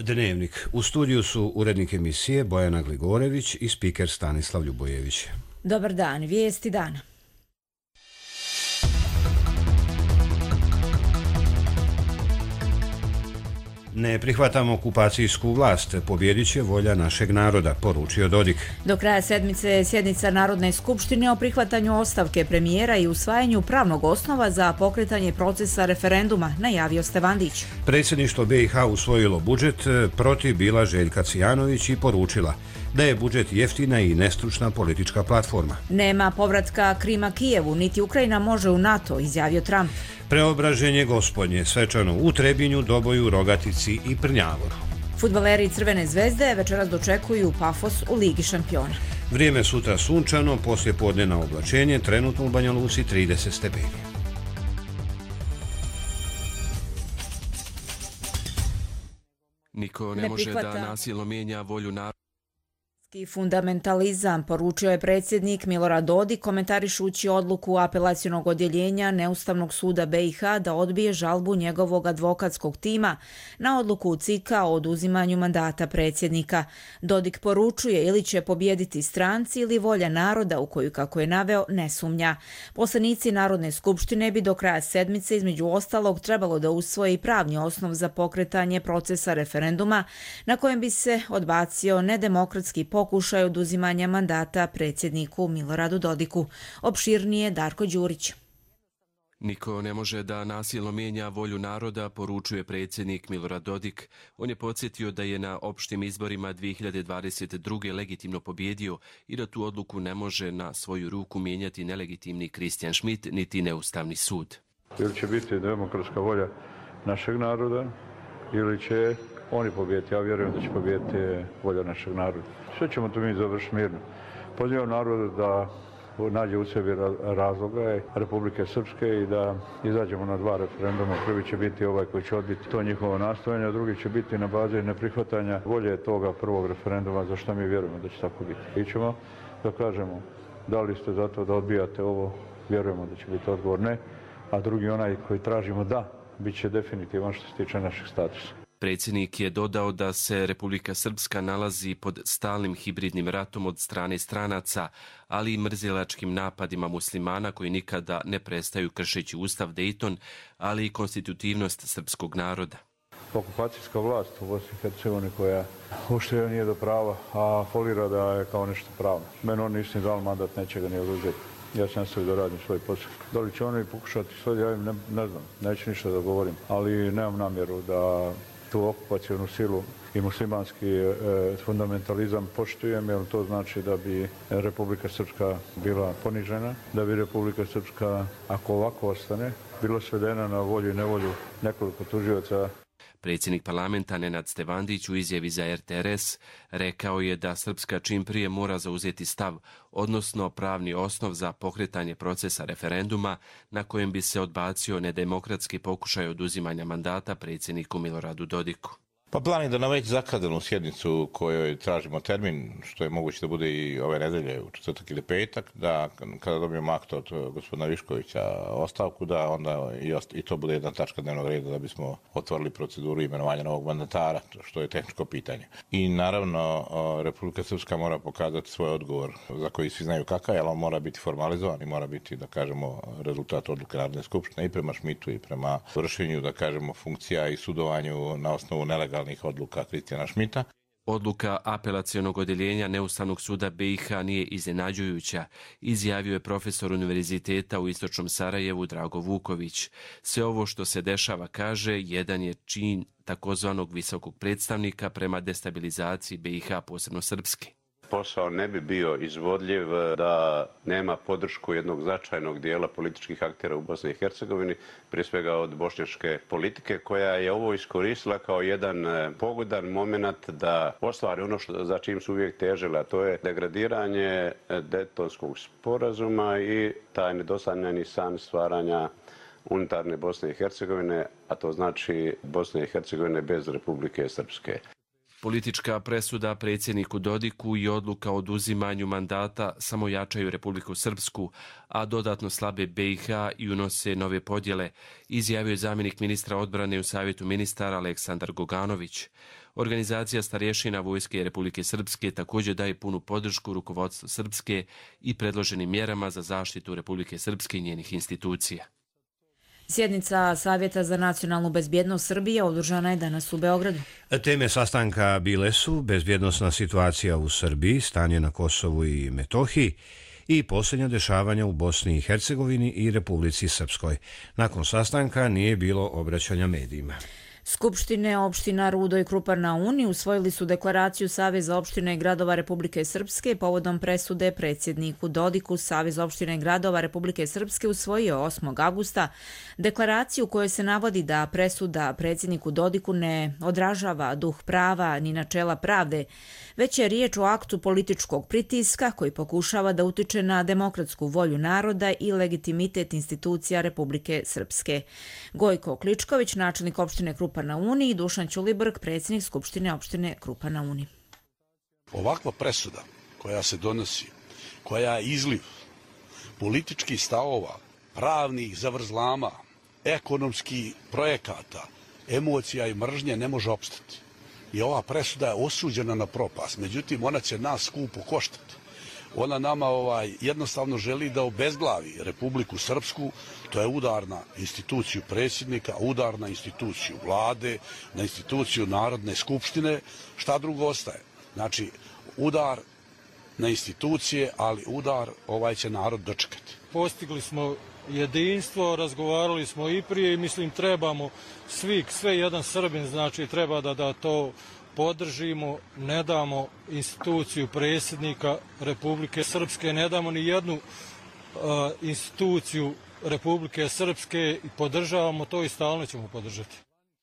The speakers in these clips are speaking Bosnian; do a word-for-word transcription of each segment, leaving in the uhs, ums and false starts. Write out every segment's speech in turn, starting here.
Dnevnik. U studiju su urednik emisije Bojana Gligorević i spiker Stanislav Ljubojević. Dobar dan, vijesti dana. Ne prihvatamo okupacijsku vlast, pobjedit će volja našeg naroda, poručio Dodik. Do kraja sedmice je sjednica Narodne skupštine o prihvatanju ostavke premijera i usvajanju pravnog osnova za pokretanje procesa referenduma, najavio Stevandić. Predsjedništvo B i H usvojilo budžet, protiv bila Željka Cijanović i poručila da je budžet jeftina i nestručna politička platforma. Nema povratka Krima Kijevu, niti Ukrajina može u NATO, izjavio Trump. Preobraženje gospodnje, svečano u Trebinju, Doboju, Rogatici i Prnjavoru. Fudbaleri Crvene zvezde večeras dočekuju Pafos u Ligi šampiona. Vrijeme sutra sunčano, poslije podnevno oblačenje, trenutno u Banja Luci trideset stepeni. Niko ne, ne može da nasilno mijenja volju naroda. Fundamentalizam, poručio je predsjednik Milorad Dodik komentarišući odluku apelacionog odjeljenja Neustavnog suda B i H da odbije žalbu njegovog advokatskog tima na odluku C I K-a o oduzimanju mandata predsjednika. Dodik poručuje ili će pobijediti stranci ili volja naroda u koju, kako je naveo, ne sumnja. Poslanici Narodne skupštine bi do kraja sedmice između ostalog trebalo da usvoje i pravni osnov za pokretanje procesa referenduma na kojem bi se odbacio nedemokratski pokušaj oduzimanja mandata predsjedniku Miloradu Dodiku. Opširnije Darko Đurić. Niko ne može da nasilno mijenja volju naroda, poručuje predsjednik Milorad Dodik. On je podsjetio da je na opštim izborima dvije hiljade dvadeset druge legitimno pobjedio i da tu odluku ne može na svoju ruku mijenjati nelegitimni Christian Schmidt niti Neustavni sud. Ili će biti demokratska volja našeg naroda ili će oni pobijeti. Ja vjerujem da će pobijeti volja našeg naroda. Sve ćemo to mi završiti mirno. Pozivam narodu da nađe u sebi razloga Republike Srpske i da izađemo na dva referenduma. Prvi će biti ovaj koji će odbiti to njihovo nastojanje, a drugi će biti na bazi neprihvatanja volje toga prvog referenduma, za što mi vjerujemo da će tako biti. I ćemo da kažemo da li ste za to da odbijate ovo, vjerujemo da će biti odgovor ne, a drugi onaj koji tražimo da, bit će definitivan što se tiče našeg statusa. Predsjednik je dodao da se Republika Srpska nalazi pod stalnim hibridnim ratom od strane stranaca, ali i mrzilačkim napadima muslimana koji nikada ne prestaju kršeći Ustav Dayton, ali i konstitutivnost srpskog naroda. Okupacijska vlast u Bosni i Hercegovini koja uopšte nije do prava, a folira da je kao nešto pravno. Meni oni nisu ni dali mandat, neće ga ni oduzeti. Ja sam nastavio da radim svoj posao. Da li će oni pokušati sad, ja im ne, ne znam, neću ništa da govorim, ali nemam namjeru da tu okupacijonu silu i muslimanski e, fundamentalizam poštujem, jer to znači da bi Republika Srpska bila ponižena, da bi Republika Srpska, ako ovako ostane, bila svedena na volju i nevolju nekoliko tužioca. Predsjednik parlamenta Nenad Stevandić u izjavi za R T R S rekao je da Srpska čim prije mora zauzeti stav, odnosno pravni osnov za pokretanje procesa referenduma na kojem bi se odbacio nedemokratski pokušaj oduzimanja mandata predsjedniku Miloradu Dodiku. Pa plan je da na već zakazanu sjednicu u kojoj tražimo termin, što je moguće da bude i ove nedelje, u četvrtak ili petak, da kada dobijemo akt od gospodina Viškovića ostavku, da onda i, ost- i to bude jedna tačka dnevnog reda da bismo otvorili proceduru imenovanja novog mandatara, što je tehničko pitanje. I naravno, Republika Srpska mora pokazati svoj odgovor za koji svi znaju kakav je, ali on mora biti formalizovan i mora biti, da kažemo, rezultat odluke Narodne skupštine i prema Šmitu i prema vršenju, da kažemo, funkcija i sudovanju na osnovu nelegalnih odluka Kristijana Šmita. Odluka apelacionog odjeljenja Neustavnog suda B i H nije iznenađujuća, izjavio je profesor Univerziteta u Istočnom Sarajevu Drago Vuković. Sve ovo što se dešava, kaže, jedan je čin takozvanog visokog predstavnika prema destabilizaciji B i H, posebno srpski. Posao ne bi bio izvodljiv da nema podršku jednog značajnog dijela političkih aktera u Bosni i Hercegovini, prije svega od bošnjačke politike, koja je ovo iskoristila kao jedan pogodan moment da ostvari ono što, za čim su uvijek težile, a to je degradiranje Daytonskog sporazuma i taj nedosanjani san stvaranja unitarne Bosne i Hercegovine, a to znači Bosne i Hercegovine bez Republike Srpske. Politička presuda predsjedniku Dodiku i odluka o oduzimanju mandata samo jačaju Republiku Srpsku, a dodatno slabe B i H i unose nove podjele, izjavio je zamjenik ministra odbrane u Savjetu ministara Aleksandar Goganović. Organizacija starješina Vojske Republike Srpske također daje punu podršku rukovodstvu Srpske i predloženim mjerama za zaštitu Republike Srpske i njenih institucija. Sjednica Savjeta za nacionalnu bezbjednost Srbije održana je danas u Beogradu. Teme sastanka bile su bezbjednosna situacija u Srbiji, stanje na Kosovu i Metohiji i posljednja dešavanja u Bosni i Hercegovini i Republici Srpskoj. Nakon sastanka nije bilo obraćanja medijima. Skupštine opština Rudo i Krupar na Uni usvojili su deklaraciju Saveza opština i gradova Republike Srpske povodom presude predsjedniku Dodiku. Savez opština i gradova Republike Srpske usvojio osmog avgusta deklaraciju u kojoj se navodi da presuda predsjedniku Dodiku ne odražava duh prava ni načela pravde, već je riječ o aktu političkog pritiska koji pokušava da utiče na demokratsku volju naroda i legitimitet institucija Republike Srpske. Gojko Kličković, načelnik opštine Krupar na Uni, i Dušan Ćulibrk, predsjednik Skupštine opštine Krupar na Uni. Ovakva presuda koja se donosi, koja je izliv političkih stavova, pravnih zavrzlama, ekonomskih projekata, emocija i mržnje ne može opstati. I ova presuda je osuđena na propast, međutim ona će nas skupo koštati. Ona nama ovaj, jednostavno želi da obezglavi Republiku Srpsku, to je udar na instituciju predsjednika, udar na instituciju vlade, na instituciju Narodne skupštine, šta drugo ostaje. Znači, udar na institucije, ali udar ovaj će narod dočekati. Postigli smo jedinstvo, razgovarali smo i prije i mislim trebamo svi, sve jedan Srbin, znači treba da, da to podržimo, ne damo instituciju predsjednika Republike Srpske, ne damo ni jednu uh, instituciju Republike Srpske i podržavamo to i stalno ćemo podržati.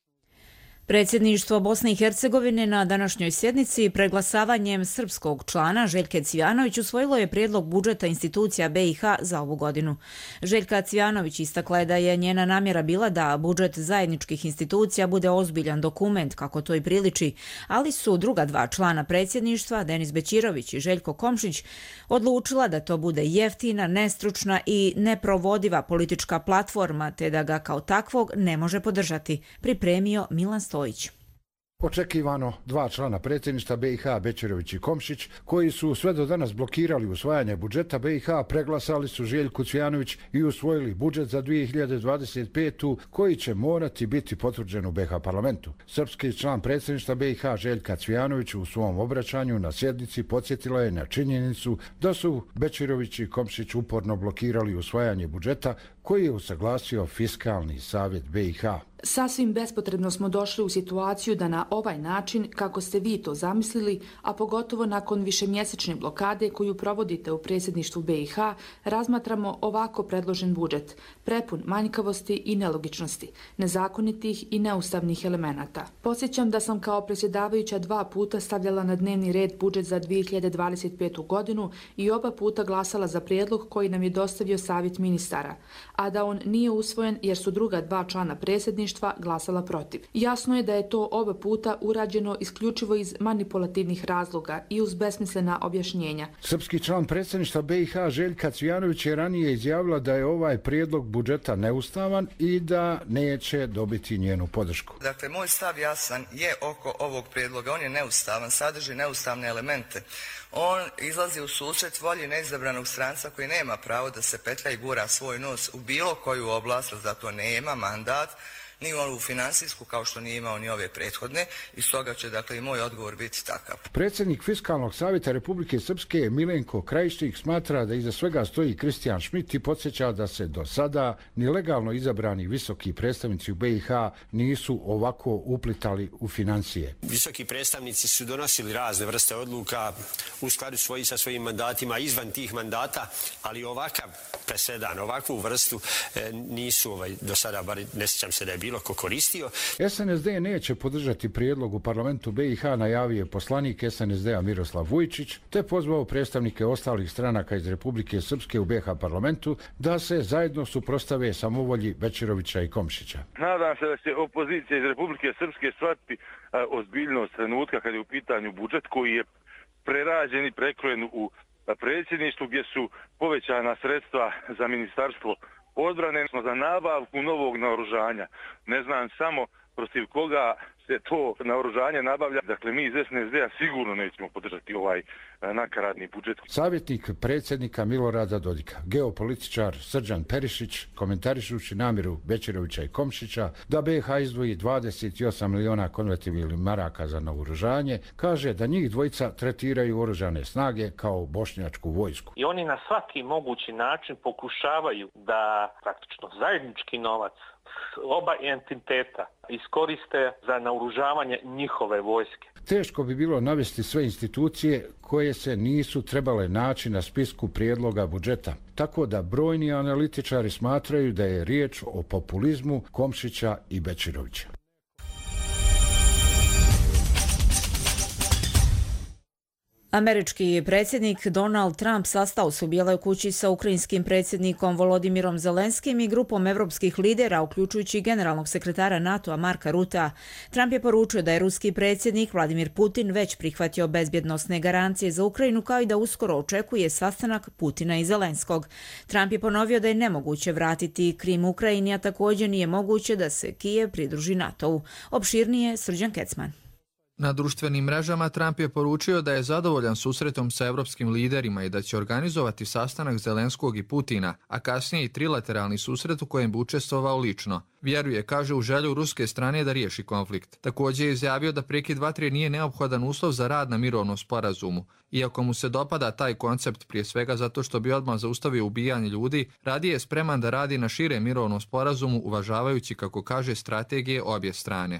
Predsjedništvo Bosne i Hercegovine na današnjoj sjednici preglasavanjem srpskog člana Željke Cvijanović usvojilo je prijedlog budžeta institucija B i H za ovu godinu. Željka Cvijanović istakla je da je njena namjera bila da budžet zajedničkih institucija bude ozbiljan dokument, kako to i priliči, ali su druga dva člana predsjedništva, Denis Bećirović i Željko Komšić, odlučila da to bude jeftina, nestručna i neprovodiva politička platforma, te da ga kao takvog ne može podržati, pripremio Milan Stojić. Očekivano dva člana predsjedništva B i H, Bećirović i Komšić, koji su sve do danas blokirali usvajanje budžeta B i H, preglasali su Željku Cvijanović i usvojili budžet za dvije hiljade dvadeset petu koji će morati biti potvrđen u B i H parlamentu. Srpski član predsjedništva B i H Željka Cvijanović u svom obraćanju na sjednici podsjetila je na činjenicu da su Bećirović i Komšić uporno blokirali usvajanje budžeta koji je usaglasio Fiskalni savjet B i H. Sasvim bespotrebno smo došli u situaciju da na ovaj način, kako ste vi to zamislili, a pogotovo nakon višemjesečne blokade koju provodite u predsjedništvu B i H, razmatramo ovako predložen budžet, prepun manjkavosti i nelogičnosti, nezakonitih i neustavnih elemenata. Podsjećam da sam kao predsjedavajuća dva puta stavljala na dnevni red budžet za dvije hiljade dvadeset petu godinu i oba puta glasala za prijedlog koji nam je dostavio Savjet ministara, a da on nije usvojen jer su druga dva člana predsjedništva glasala protiv. Jasno je da je to oba puta urađeno isključivo iz manipulativnih razloga i uz besmislena objašnjenja. Srpski član predsjedništva B i H Željka Cvijanović je ranije izjavila da je ovaj prijedlog budžeta neustavan i da neće dobiti njenu podršku. Dakle, moj stav jasan je oko ovog prijedloga. On je neustavan, sadrži neustavne elemente. On izlazi u susret volji neizabranog stranca koji nema pravo da se petlja i gura svoj nos u bilo koju oblast, zato nema mandat, ni onu finansijsku kao što nije imao ni ove prethodne i stoga će dakle i moj odgovor biti takav. Predsjednik Fiskalnog savjeta Republike Srpske Milenko Krajišnik smatra da iza svega stoji Kristijan Šmit i podsjeća da se do sada ni legalno izabrani visoki predstavnici u B i H nisu ovako uplitali u financije. Visoki predstavnici su donosili razne vrste odluka u skladu svoji sa svojim mandatima izvan tih mandata, ali ovakav presedan, ovakvu vrstu e, nisu ovaj, do sada, bar ne sjećam se da je bilo ko koristio. S N S D neće podržati prijedlog u parlamentu B i H, najavio je poslanik S N S D-a Miroslav Vujčić, te pozvao predstavnike ostalih stranaka iz Republike Srpske u B i H parlamentu da se zajedno suprotstave samovolji Bećirovića i Komšića. Nadam se da će opozicija iz Republike Srpske shvatiti ozbiljnost trenutka kad je u pitanju budžet koji je prerađen i prekrojen u predsjedništvu gdje su povećana sredstva za ministarstvo odbrane, za nabavku novog naoružanja. Ne znam samo protiv koga se to naoružanje nabavlja. Dakle, mi iz es en es de-a sigurno nećemo podržati ovaj nakaradni budžet. Savjetnik predsjednika Milorada Dodika, geopolitičar Srđan Perišić, komentarišući namjeru Bećirovića i Komšića da be i ha izdvoji dvadeset osam miliona konvertibilnih maraka za naoružanje, kaže da njih dvojica tretiraju oružane snage kao bošnjačku vojsku. I oni na svaki mogući način pokušavaju da praktično zajednički novac oba entiteta iskoriste za naoružavanje njihove vojske. Teško bi bilo navesti sve institucije koje se nisu trebale naći na spisku prijedloga budžeta, tako da brojni analitičari smatraju da je riječ o populizmu Komšića i Bećirovića. Američki predsjednik Donald Trump sastao se u Bijeloj kući sa ukrajinskim predsjednikom Volodimirom Zelenskim i grupom evropskih lidera, uključujući generalnog sekretara NATO-a Marka Rutea. Trump je poručio da je ruski predsjednik Vladimir Putin već prihvatio bezbjednosne garancije za Ukrajinu, kao i da uskoro očekuje sastanak Putina i Zelenskog. Trump je ponovio da je nemoguće vratiti Krim Ukrajini, a također nije moguće da se Kijev pridruži NATO-u. Opširnije Srđan Kecman. Na društvenim mrežama Trump je poručio da je zadovoljan susretom sa evropskim liderima i da će organizovati sastanak Zelenskog i Putina, a kasnije i trilateralni susret u kojem bi učestvovao lično. Vjeruje, kaže, u želju ruske strane da riješi konflikt. Također je izjavio da prekid vatre nije neophodan uslov za rad na mirovnom sporazumu. Iako mu se dopada taj koncept prije svega zato što bi odmah zaustavio ubijanje ljudi, radije je spreman da radi na šire mirovnom sporazumu, uvažavajući, kako kaže, strategije obje strane.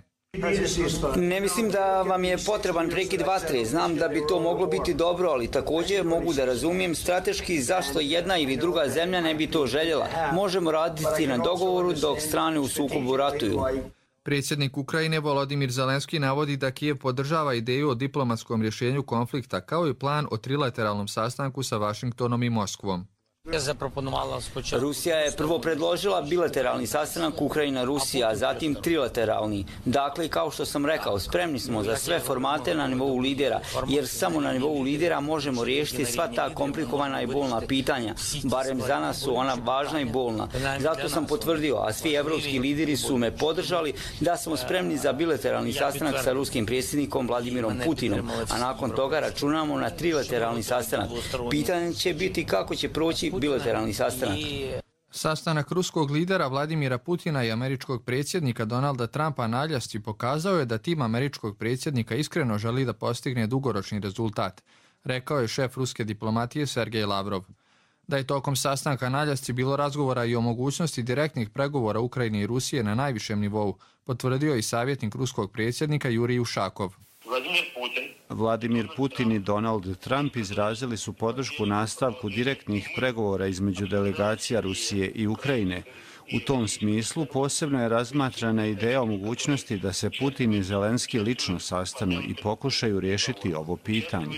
Ne mislim da vam je potreban prekid vatre. Znam da bi to moglo biti dobro, ali također mogu da razumijem strateški zašto jedna ili druga zemlja ne bi to željela. Možemo raditi na dogovoru dok strane u sukobu ratuju. Predsjednik Ukrajine Volodimir Zelenski navodi da Kijev podržava ideju o diplomatskom rješenju konflikta, kao i plan o trilateralnom sastanku sa Vašingtonom i Moskvom. Rusija je prvo predložila bilateralni sastanak Ukrajina-Rusija, a zatim trilateralni. Dakle, kao što sam rekao, spremni smo za sve formate na nivou lidera, jer samo na nivou lidera možemo riješiti sva ta komplikovana i bolna pitanja. Barem za nas su ona važna i bolna. Zato sam potvrdio, a svi evropski lideri su me podržali, da smo spremni za bilateralni sastanak sa ruskim predsjednikom Vladimirom Putinom, a nakon toga računamo na trilateralni sastanak. Pitanje će biti kako će proći bilateralni sastanak. Sastanak ruskog lidera Vladimira Putina i američkog predsjednika Donalda Trumpa na Aljasci pokazao je da tim američkog predsjednika iskreno želi da postigne dugoročni rezultat, rekao je šef ruske diplomatije Sergej Lavrov. Da je tokom sastanka na Aljasci bilo razgovora i o mogućnosti direktnih pregovora Ukrajine i Rusije na najvišem nivou, potvrdio i savjetnik ruskog predsjednika Jurij Ušakov. Vladimir Putin i Donald Trump izrazili su podršku nastavku direktnih pregovora između delegacija Rusije i Ukrajine. U tom smislu posebno je razmatrana ideja o mogućnosti da se Putin i Zelenski lično sastanu i pokušaju riješiti ovo pitanje.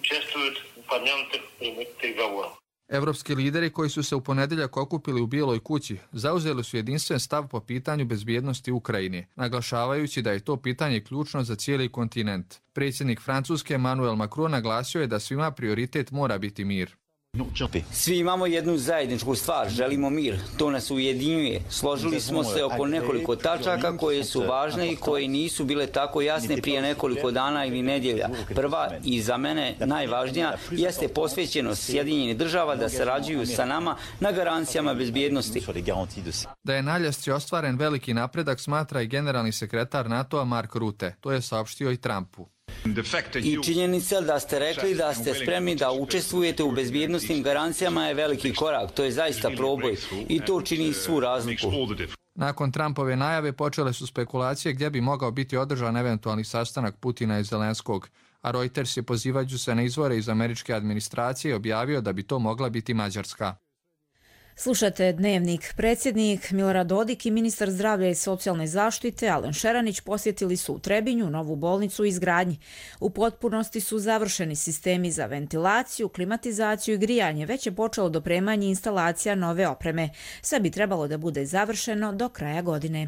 Evropski lideri koji su se u ponedjeljak okupili u Bijeloj kući zauzeli su jedinstven stav po pitanju bezbjednosti Ukrajine, naglašavajući da je to pitanje ključno za cijeli kontinent. Predsjednik Francuske Emmanuel Macron naglasio je da svima prioritet mora biti mir. Svi imamo jednu zajedničku stvar, želimo mir. To nas ujedinjuje. Složili smo se oko nekoliko tačaka koje su važne i koje nisu bile tako jasne prije nekoliko dana ili nedjelja. Prva i za mene najvažnija jeste posvećenost Sjedinjenih država da sarađuju sa nama na garancijama bezbjednosti. Da je na Aljasci ostvaren veliki napredak smatra i generalni sekretar NATO-a Mark Rutte. To je saopštio i Trumpu. I činjenica da ste rekli da ste spremni da učestvujete u bezbjednostnim garancijama je veliki korak. To je zaista proboj i to čini svu razliku. Nakon Trumpove najave počele su spekulacije gdje bi mogao biti održan eventualni sastanak Putina i Zelenskog, a Reuters je pozivajući se na izvore iz američke administracije objavio da bi to mogla biti Mađarska. Slušate Dnevnik. Predsjednik Milorad Dodik i ministar zdravlja i socijalne zaštite Alen Šeranić posjetili su u Trebinju novu bolnicu u izgradnji. U potpunosti su završeni sistemi za ventilaciju, klimatizaciju i grijanje, već je počelo dopremanje instalacija nove opreme. Sve bi trebalo da bude završeno do kraja godine.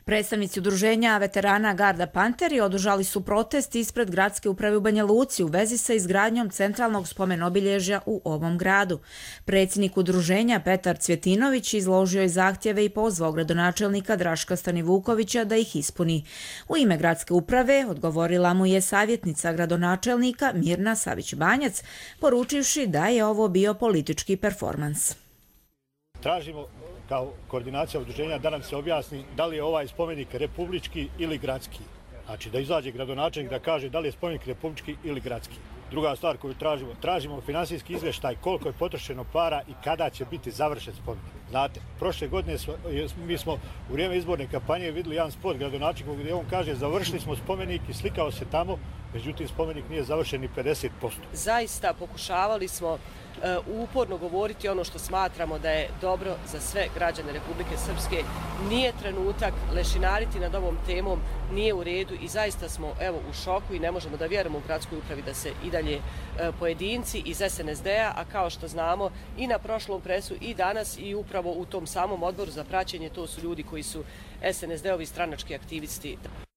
Predstavnici udruženja veterana Garda Panteri održali su protest ispred gradske uprave u Banja Luci u vezi sa izgradnjom centralnog spomen-obilježja u ovom gradu. Predsjednik udruženja Petar Cvjetinović izložio je zahtjeve i pozvao gradonačelnika Draška Stanivukovića da ih ispuni. U ime gradske uprave odgovorila mu je savjetnica gradonačelnika Mirna Savić-Banjac, poručivši da je ovo bio politički performans. Tražimo kao koordinacija udruženja da nam se objasni da li je ovaj spomenik republički ili gradski. Znači da izađe gradonačelnik da kaže da li je spomenik republički ili gradski. Druga stvar koju tražimo, tražimo finansijski izvještaj koliko je potrošeno para i kada će biti završen spomenik. Znate, prošle godine smo, mi smo u vrijeme izborne kampanje vidjeli jedan spot gradonačelnika gdje on kaže završili smo spomenik i slikao se tamo, međutim spomenik nije završen ni pedeset posto. Zaista pokušavali smo uporno govoriti ono što smatramo da je dobro za sve građane Republike Srpske. Nije trenutak lešinariti nad ovom temom, nije u redu i zaista smo evo u šoku i ne možemo da vjerujemo u gradskoj upravi da se i dalje pojedinci iz S N S D-a, a kao što znamo i na prošlom presu i danas i upravo u tom samom odboru za praćenje, to su ljudi koji su S N S D-ovi stranački aktivisti.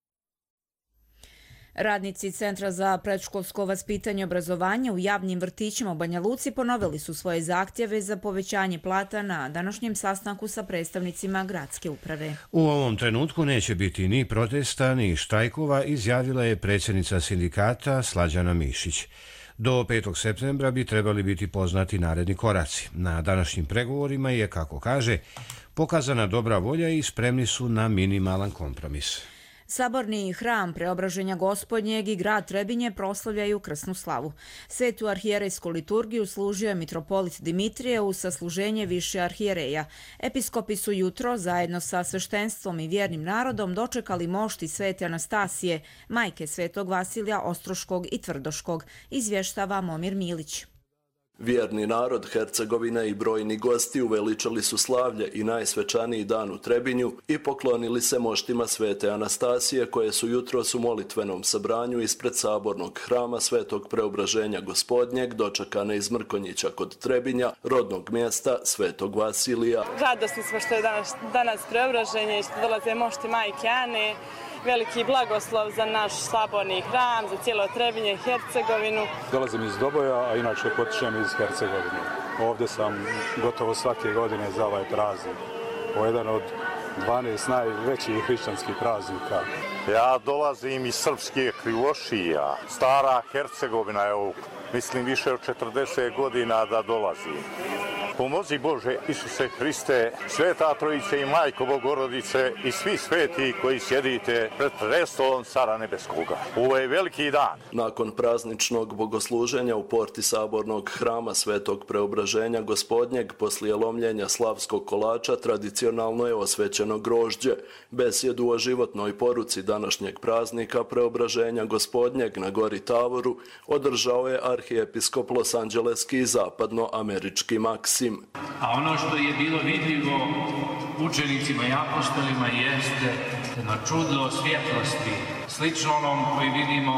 Radnici Centra za predškolsko vaspitanje i obrazovanje u javnim vrtićima u Banja Luci ponovili su svoje zahtjeve za povećanje plata na današnjem sastanku sa predstavnicima gradske uprave. U ovom trenutku neće biti ni protesta, ni štrajkova, izjavila je predsjednica sindikata Slađana Mišić. Do petog septembra bi trebali biti poznati naredni koraci. Na današnjim pregovorima je, kako kaže, pokazana dobra volja i spremni su na minimalan kompromis. Saborni hram Preobraženja Gospodnjeg i grad Trebinje proslavljaju krsnu slavu. Svetu arhijerejsku liturgiju služio je mitropolit Dimitrije uz sasluženje više arhijereja. Episkopi su jutro zajedno sa sveštenstvom i vjernim narodom dočekali mošti Svete Anastasije, majke Svetog Vasilija Ostroškog i Tvrdoškog, izvještava Momir Milić. Vjerni narod Hercegovine i brojni gosti uveličali su slavlje i najsvečaniji dan u Trebinju i poklonili se moštima Svete Anastasije koje su jutros u molitvenom sabranju ispred sabornog hrama Svetog Preobraženja Gospodnjeg dočekane iz Mrkonjića kod Trebinja, rodnog mjesta Svetog Vasilija. Radosni smo što je danas, danas preobraženje i što dolaze mošti Majke Ane. Veliki blagoslov za naš saborni hram, za cijelo Trebinje i Hercegovinu. Dolazim iz Doboja, a inače potičem iz Hercegovine. Ovdje sam gotovo svake godine za ovaj praznik. Ovo je jedan od dvanaest najvećih hrišćanskih praznika. Ja dolazim iz srpske Krivošija, stara Hercegovina, evo, mislim više od četrdeset godina da dolazim. Pomozi Bože Isuse Hriste, Sveta Trojice i Majko Bogorodice i svi sveti koji sjedite pred prestolom Cara Nebeskoga. Ovo je veliki dan. Nakon prazničnog bogosluženja u porti sabornog hrama Svetog Preobraženja Gospodnjeg poslije lomljenja slavskog kolača tradicionalno je osvećeno grožđe. Besjedu o životnoj poruci današnjeg praznika Preobraženja Gospodnjeg na gori Tavoru održao je arhijepiskop Losanđeleski i zapadnoamerički Maksim. A ono što je bilo vidljivo učenicima i apostolima jeste jedno čudo svjetlosti, slično onom koji vidimo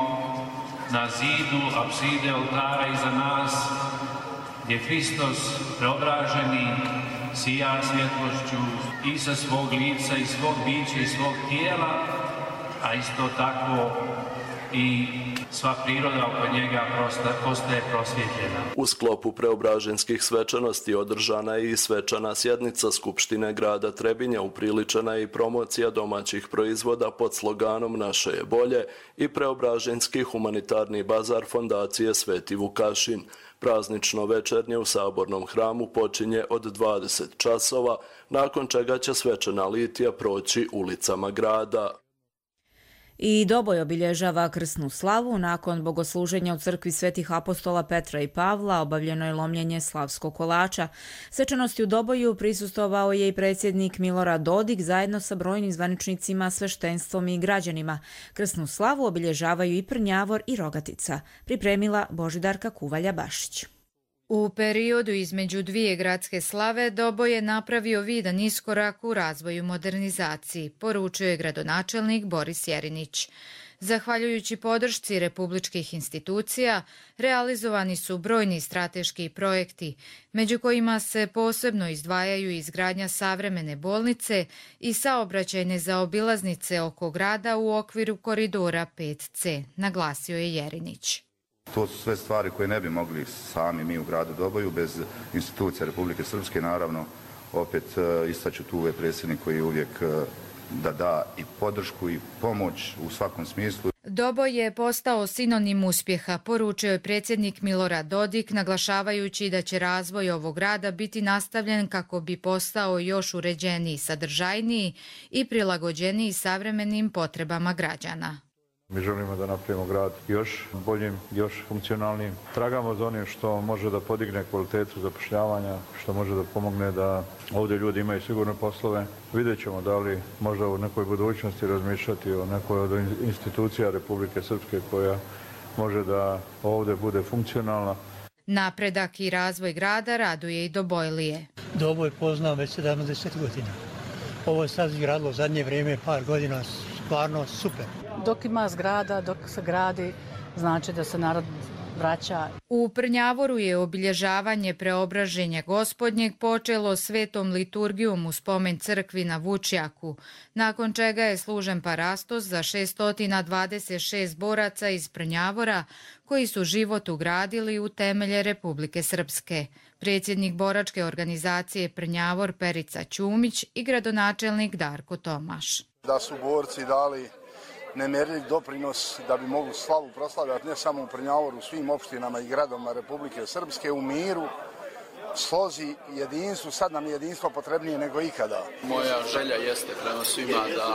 na zidu apside oltara iza nas, gdje Hristos preobraženi sija svjetlošću i sa svog lica i svog bića i svog tijela, a isto tako i sva priroda oko njega postaje prosvjetljena. U sklopu preobraženskih svečanosti održana je i svečana sjednica Skupštine grada Trebinja, upriličena je i promocija domaćih proizvoda pod sloganom Naše je bolje i preobraženski humanitarni bazar fondacije Sveti Vukašin. Praznično večernje u sabornom hramu počinje od dvadeset časova, nakon čega će svečana litija proći ulicama grada. I Doboj obilježava krsnu slavu. Nakon bogosluženja u crkvi Svetih apostola Petra i Pavla obavljeno je lomljenje slavskog kolača. Svečanosti u Doboju prisustvovao je i predsjednik Milorad Dodik zajedno sa brojnim zvaničnicima, sveštenstvom i građanima. Krsnu slavu obilježavaju i Prnjavor i Rogatica. Pripremila Božidarka Kuvalja-Bašić. U periodu između dvije gradske slave Doboj je napravio vidan iskorak u razvoju modernizaciji, poručuje gradonačelnik Boris Jerinić. Zahvaljujući podršci republičkih institucija, realizovani su brojni strateški projekti, među kojima se posebno izdvajaju izgradnja savremene bolnice i saobraćajne zaobilaznice oko grada u okviru koridora pet ce, naglasio je Jerinić. To su sve stvari koje ne bi mogli sami mi u gradu Doboju bez institucija Republike Srpske. Naravno, opet istaću tu je predsjednik koji uvijek da da i podršku i pomoć u svakom smislu. Doboj je postao sinonim uspjeha, poručio je predsjednik Milorad Dodik, naglašavajući da će razvoj ovog grada biti nastavljen kako bi postao još uređeniji, sadržajniji i prilagođeniji savremenim potrebama građana. Mi želimo da napravimo grad još boljim, još funkcionalnim. Tragamo za onim što može da podigne kvalitetu zapošljavanja, što može da pomogne da ovdje ljudi imaju sigurne poslove. Vidjet ćemo da li možda u nekoj budućnosti razmišljati o nekoj od institucija Republike Srpske koja može da ovdje bude funkcionalna. Napredak i razvoj grada raduje i Dobojlije. Doboj poznam već sedamdeset godina. Ovo je sad izgradilo zadnje vrijeme, par godina, stvarno super. Dok ima zgrada, dok se gradi, znači da se narod vraća. U Prnjavoru je obilježavanje preobraženja Gospodnjeg počelo svetom liturgijom u spomen crkvi na Vučjaku, nakon čega je služen parastos za šesto dvadeset šest boraca iz Prnjavora koji su život ugradili u temelje Republike Srpske. Predsjednik boračke organizacije Prnjavor Perica Ćumić i gradonačelnik Darko Tomaš. Da su borci dali nemjerljiv doprinos da bi mogli slavu proslavljati ne samo u Prnjavoru, u svim opštinama i gradovima Republike Srpske, u miru, slozi, jedinstvu. Sad nam je jedinstvo potrebnije nego ikada. Moja želja jeste prema svima da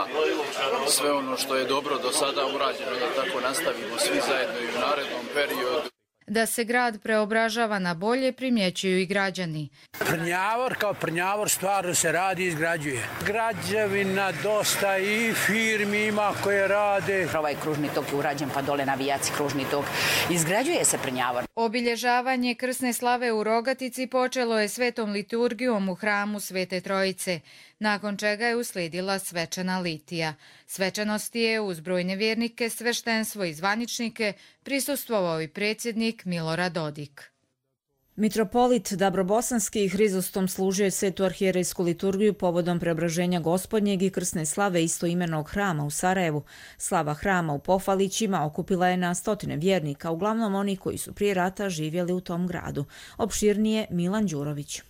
sve ono što je dobro do sada urađeno da tako nastavimo svi zajedno i u narednom periodu. Da se grad preobražava na bolje primjećuju i građani. Prnjavor kao Prnjavor stvarno se radi i izgrađuje. Građevina dosta i firmi ima koje rade. Ovaj kružni tok je urađen pa dole navijaci kružni tok. Izgrađuje se Prnjavor. Obilježavanje krsne slave u Rogatici počelo je svetom liturgijom u hramu Svete Trojice, nakon čega je uslijedila svečana litija. Svečanosti je uz brojne vjernike, sveštenstvo i zvaničnike prisustvovao i predsjednik Milorad Dodik. Mitropolit Dabrobosanski Hrizostom služio je svetu arhijerejsku liturgiju povodom preobraženja Gospodnjeg i krsne slave istoimenog hrama u Sarajevu. Slava hrama u Pofalićima okupila je na stotine vjernika, uglavnom oni koji su prije rata živjeli u tom gradu. Opširnije Milan Đurović.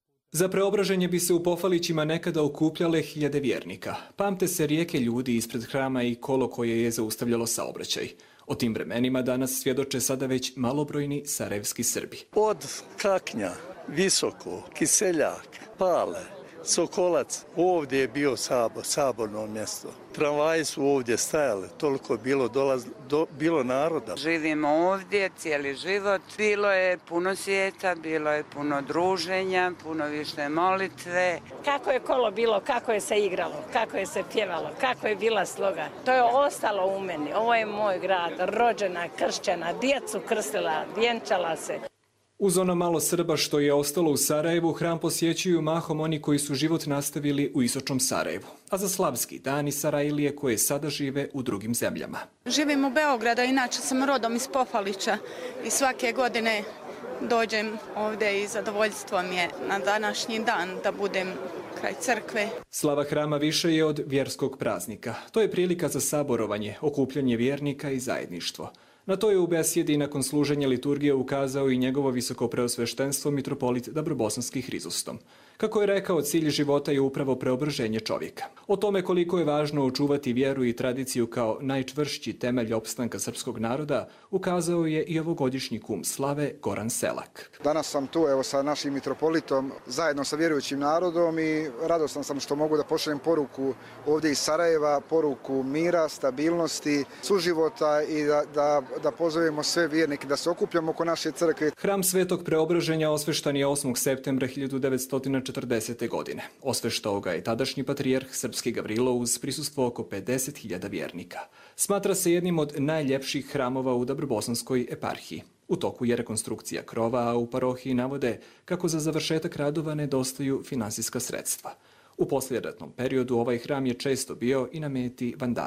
Za preobraženje bi se u Pofalićima nekada okupljale hiljade vjernika. Pamte se rijeke ljudi ispred hrama i kolo koje je zaustavljalo saobraćaj. O tim vremenima danas svjedoče sada već malobrojni sarajevski Srbi. Od Kaknja, Visoko, Kiseljak, Pale, Sokolac, ovdje je bio sabor, saborno mjesto. Tramvaji su ovdje stajale, toliko je bilo, dolaz, do, bilo naroda. Živimo ovdje cijeli život, bilo je puno svijeta, bilo je puno druženja, puno više molitve. Kako je kolo bilo, kako je se igralo, kako je se pjevalo, kako je bila sloga. To je ostalo u meni, ovo je moj grad, rođena, kršćana, djecu krstila, vjenčala se. Uz ono malo Srba što je ostalo u Sarajevu, hram posjećuju mahom oni koji su život nastavili u istočnom Sarajevu, a za slavski dan i Sarajlije koje sada žive u drugim zemljama. Živim u Beogradu, inače sam rodom iz Pofalića i svake godine dođem ovdje i zadovoljstvo mi je na današnji dan da budem kraj crkve. Slava hrama više je od vjerskog praznika. To je prilika za saborovanje, okupljanje vjernika i zajedništvo. Na to je u besjedi nakon služenja liturgije ukazao i njegovo visoko preosveštenstvo mitropolit Dabrobosanski Hrizostom. Kako je rekao, cilj života je upravo preobraženje čovjeka. O tome koliko je važno očuvati vjeru i tradiciju kao najčvršći temelj opstanka srpskog naroda, ukazao je i ovogodišnji kum slave Goran Selak. Danas sam tu evo, sa našim mitropolitom, zajedno sa vjerujućim narodom i radostan sam što mogu da pošaljem poruku ovdje iz Sarajeva, poruku mira, stabilnosti, suživota i da, da, da pozovemo sve vjernike da se okupljamo oko naše crkve. Hram Svetog preobraženja osveštan je osmog septembra hiljadu devetsto četrdesete. godine. Osveštao ga je tadašnji patrijarh Srpski Gavrilo uz prisustvo oko pedeset hiljada vjernika. Smatra se jednim od najljepših hramova u Dabrobosanskoj eparhiji. U toku je rekonstrukcija krova, a u parohiji navode kako za završetak radova nedostaju finansijska sredstva. U posljeratnom periodu ovaj hram je često bio i na meti vandala.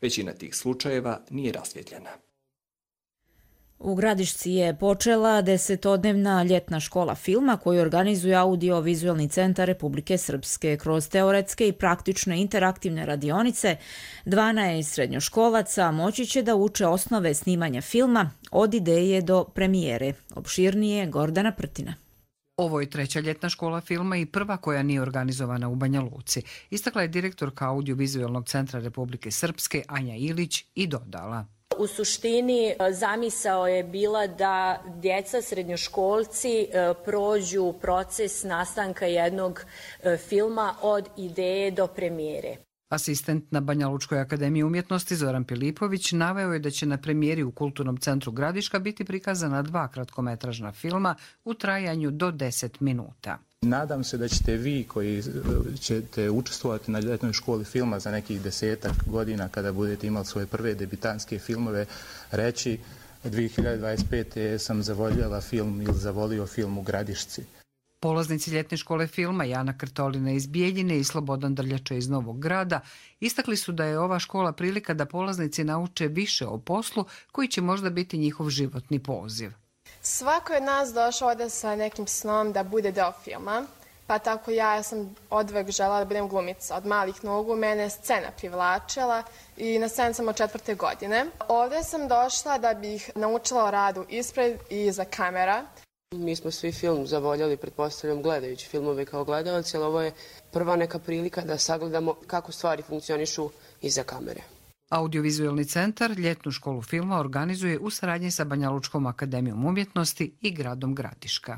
Većina tih slučajeva nije rasvjetljena. U Gradišci je počela desetodnevna ljetna škola filma koju organizuje Audio-vizualni centar Republike Srpske. Kroz teoretske i praktične interaktivne radionice dvanaest srednjoškolaca moći će da uče osnove snimanja filma od ideje do premijere. Opširnije Gordana Prtina. Ovo je treća ljetna škola filma i prva koja nije organizovana u Banja Luci. Istakla je direktorka Audio-vizualnog centra Republike Srpske Anja Ilić i dodala. U suštini zamisao je bila da djeca srednjoškolci prođu proces nastanka jednog filma od ideje do premijere. Asistent na Banja Lučkoj akademiji umjetnosti Zoran Pilipović naveo je da će na premijeri u Kulturnom centru Gradiška biti prikazana dva kratkometražna filma u trajanju do deset minuta. Nadam se da ćete vi koji ćete učestvovati na ljetnoj školi filma za nekih desetak godina kada budete imali svoje prve debitanske filmove reći dvije hiljade dvadeset pete. sam zavoljela film ili zavolio film u Gradišci. Polaznici ljetne škole filma Jana Krtolina iz Bijeljine i Slobodan Drljača iz Novog Grada istakli su da je ova škola prilika da polaznici nauče više o poslu koji će možda biti njihov životni poziv. Svako je od nas došao ovdje sa nekim snom da bude deo filma, pa tako ja, ja sam odvek žela da budem glumica. Od malih nogu mene scena privlačila i na sceni sam od četvrte godine. Ovdje sam došla da bih naučila o radu ispred i iza kamera. Mi smo svi film zavoljeli, pretpostavljam, gledajući filmove kao gledalci, ali ovo je prva neka prilika da sagledamo kako stvari funkcionišu iza kamere. Audio-vizualni centar ljetnu školu filma organizuje u saradnji sa Banja Lučkom akademijom umjetnosti i gradom Gradiška.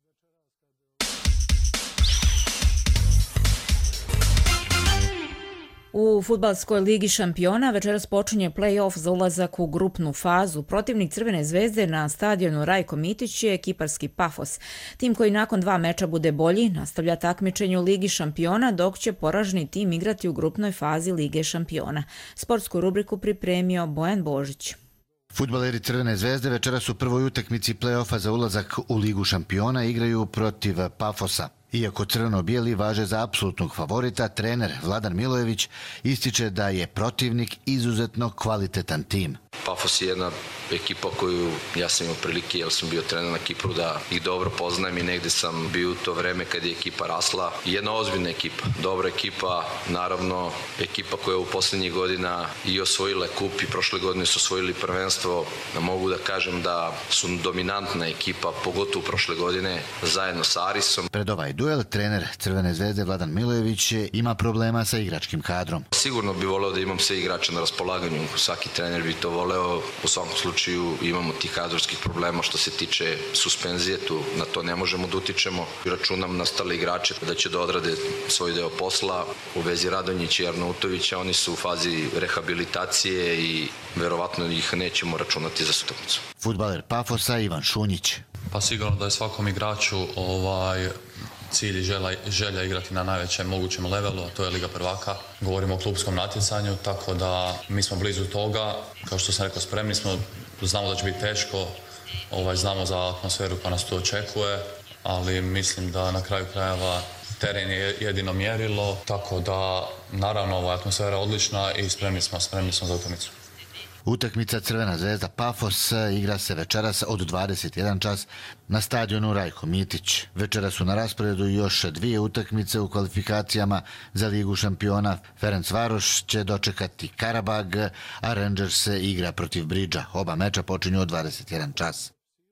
U fudbalskoj ligi šampiona večeras počinje play-off za ulazak u grupnu fazu. Protivnik Crvene zvezde na stadionu Rajko Mitić je kiparski Pafos. Tim koji nakon dva meča bude bolji nastavlja takmičenje u ligi šampiona, dok će poraženi tim igrati u grupnoj fazi Lige šampiona. Sportsku rubriku pripremio Bojan Božić. Fudbaleri Crvene zvezde večeras u prvoj utakmici play-offa za ulazak u Ligu šampiona igraju protiv Pafosa. Iako crveno-bijeli važe za apsolutnog favorita, trener Vladan Milojević ističe da je protivnik izuzetno kvalitetan tim. Pafos je jedna ekipa koju ja sam imao prilike, jer sam bio trener na Kipru, da ih dobro poznajem i negde sam bio u to vreme kad je ekipa rasla. Jedna ozbiljna ekipa, dobra ekipa, naravno ekipa koja je u posljednjih godina i osvojila kup i prošle godine su osvojili prvenstvo. Mogu da kažem da su dominantna ekipa, pogotovo prošle godine, zajedno sa Arisom. Pred ovaj duel trener Crvene zvezde Vladan Milojević ima problema sa igračkim kadrom. Sigurno bi voleo da imam sve igrače na raspolaganju, svaki trener bi to voleo. U svakom slučaju imamo tih kadrovskih problema što se tiče suspenzije, tu na to ne možemo da utičemo. Računam na ostale igrače da će da odrade svoj deo posla. U vezi Radonjića i Arnautovića oni su u fazi rehabilitacije i verovatno ih nećemo računati za utakmicu. Fudbaler Pafosa Ivan Šunjić. Pa sigurno da je svakom igraču ovaj cilj i želja, želja igrati na najvećem mogućem levelu, a to je Liga prvaka. Govorimo o klubskom natjecanju, tako da mi smo blizu toga. Kao što sam rekao, spremni smo, znamo da će biti teško, ovaj, znamo za atmosferu koja nas tu očekuje, ali mislim da na kraju krajeva teren je jedino mjerilo, tako da naravno ova atmosfera je odlična i spremni smo, spremni smo za utakmicu. Utakmica Crvena zvezda Pafos igra se večeras od dvadeset jedan čas na stadionu Rajko Mitić. Večeras su na rasporedu još dvije utakmice u kvalifikacijama za Ligu šampiona. Ferencvaroš će dočekati Karabag, a Rangers igra protiv Bridža. Oba meča počinju od dvadeset jedan čas.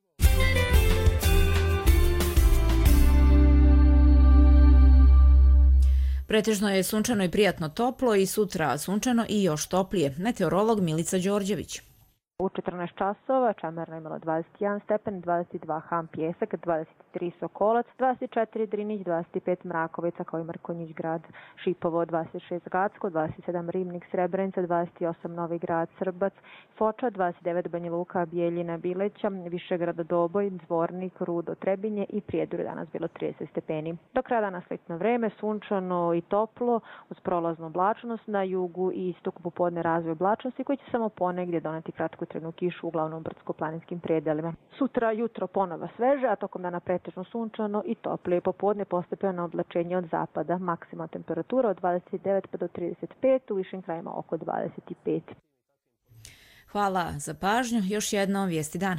Pretežno je sunčano i prijatno toplo i sutra sunčano i još toplije. Meteorolog Milica Đorđević. U četrnaest časova Čamerna imala dvadeset jedan stepen, dvadeset dva Ham Pjesak, dvadeset tri Sokolac, dvadeset četiri Drinić, dvadeset pet Mrakovica kao i Mrkonjić grad, Šipovo dvadeset šest Gacko, dvadeset sedam Ribnik Srebrenica, dvadeset osam Novi grad Srbac, Foča, dvadeset devet Banja Luka, Bijeljina, Bileća, Višegrad Doboj, Dvornik, Rudo, Trebinje i Prijedor danas bilo trideset stepeni. Do kraja dana slično vreme, sunčano i toplo, uz prolaznu oblačnost na jugu i istoku popodne razvoj oblačnosti koji će samo ponegdje doneti kratku dugotrajnu kišu uglavnom brdsko-planinskim predelima. Sutra jutro ponova sveže, a tokom dana pretežno sunčano i toplije. Popodne postepeno oblačenje od zapada. Maksimalna temperatura od dvadeset devet pa do trideset pet, u višim krajima oko dvadeset pet. Hvala za pažnju. Još jedno vijesti dana.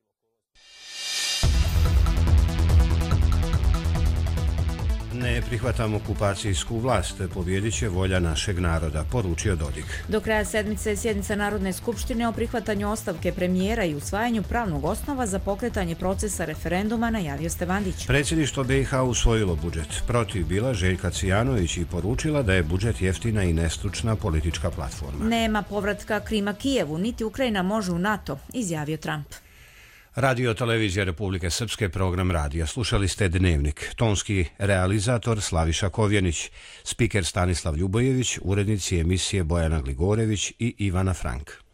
Ne prihvatamo okupacijsku vlast, pobjedit će volja našeg naroda, poručio Dodik. Do kraja sedmice sjednica Narodne skupštine o prihvatanju ostavke premijera i usvajanju pravnog osnova za pokretanje procesa referenduma najavio Stevandić. Predsjedništvo B i H usvojilo budžet. Protiv bila Željka Cijanović i poručila da je budžet jeftina i nestručna politička platforma. Nema povratka Krima Kijevu, niti Ukrajina može u NATO, izjavio Trump. Radio Televizija Republike Srpske, program radija. Slušali ste Dnevnik. Tonski realizator Slaviša Kovjenić, spiker Stanislav Ljubojević, urednici emisije Bojana Gligorević i Ivana Frank.